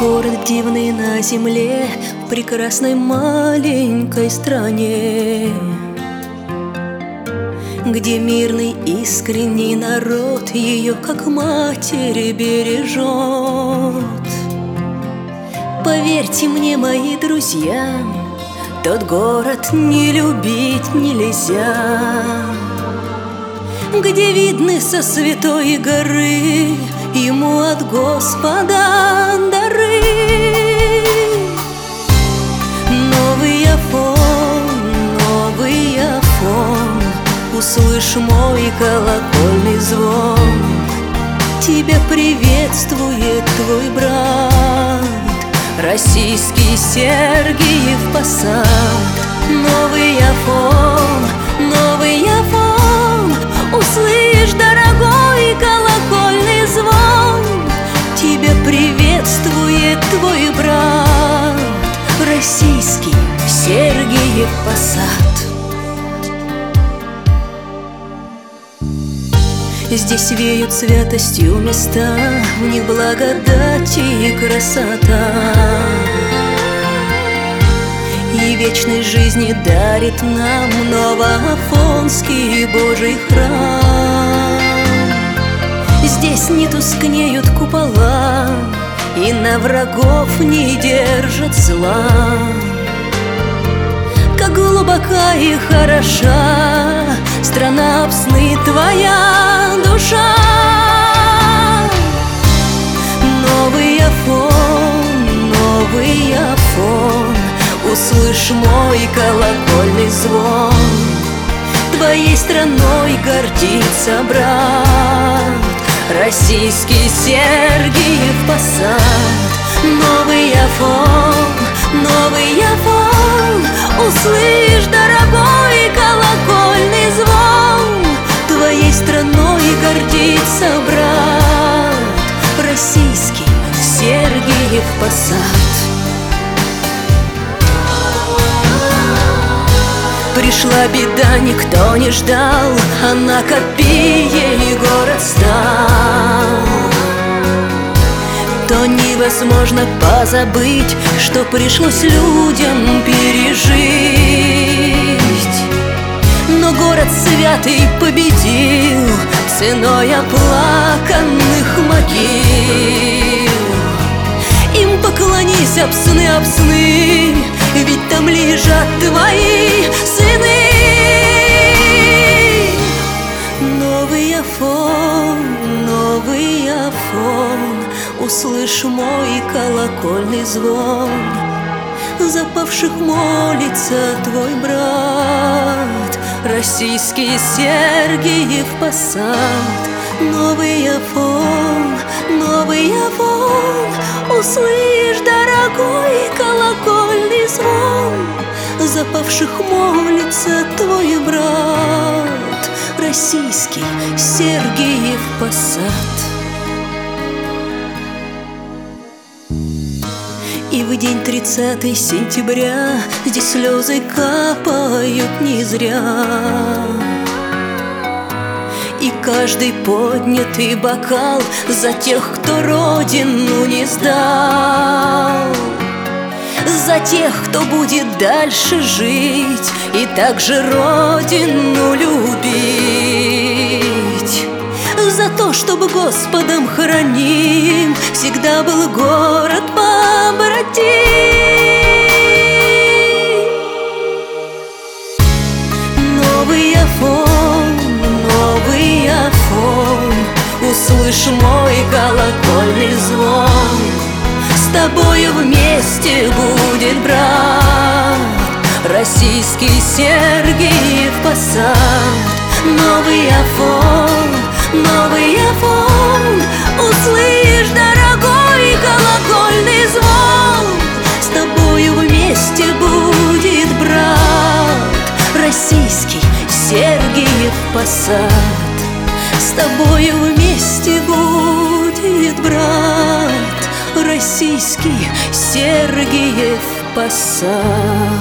город дивный на земле, в прекрасной маленькой стране, где мирный искренний народ ее как матери бережет. Поверьте мне, мои друзья, тот город не любить нельзя, где видны со святой горы ему от Господа дары. Новый Афон, услышь мой колокольный звон. Тебя приветствует твой брат, российский Сергиев Посад. Новый Афон, услышь, дорогой, колокольный звон. Тебя приветствует твой брат, российский Сергиев Посад. Здесь веют святостью места, в них благодать и красота, и вечной жизни дарит нам Новоафонский Божий храм. Здесь не тускнеют купола, и на врагов не держат зла. Как глубока и хороша страна Апсны, твоя душа. Новый Афон, услышь мой колокольный звон. Твоей страной гордится брат, российский Сергиев Посад. Новый Афон, услышь, дорогой, колокольный звон. Твоей страной гордится брат, российский Сергиев Посад. Пришла беда, никто не ждал, она копией город стал. То невозможно позабыть, что пришлось людям пережить. Но город святый победил ценой оплаканных могил. Им поклонись, Апсны, Апсны, ведь там лежат твои сыны. Новый Афон, услышь мой колокольный звон. За павших молится твой брат, российский Сергиев Посад. Новый Афон, услышь, дорогой, колокольный звон. За павших молится твой брат, российский Сергиев Посад. И в день 30 сентября здесь слезы капают не зря, и каждый поднятый бокал за тех, кто родину не сдал, за тех, кто будет дальше жить и также родину любить, за то, чтобы Господом храним всегда был город побратим. Новый Афон, услышь мой колокольный звон. С тобою вместе будет брат, российский Сергиев Посад. Новый Афон, услышь, дорогой, колокольный звон. С тобою вместе будет брат, российский Сергиев Посад. С тобою вместе будет брат, российский Сергиев Посад.